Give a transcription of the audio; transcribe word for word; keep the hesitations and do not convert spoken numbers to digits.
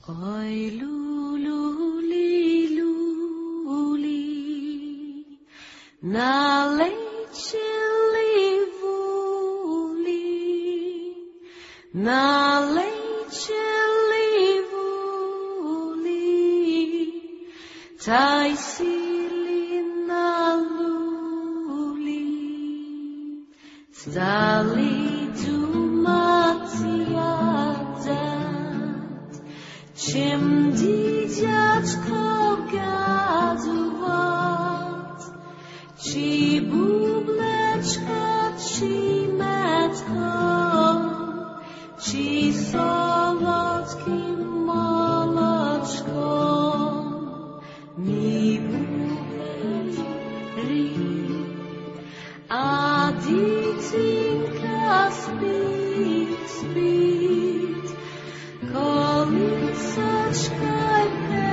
Oj, lululi, luli, nalečili vúli, nalečili vúli, taj sili na luli, zdali dumatia dát, čím dieťačko gadovať, či bublečko, či mätko, či solodkým moločkom. My buberi a dietinka spít, spít, kolísačka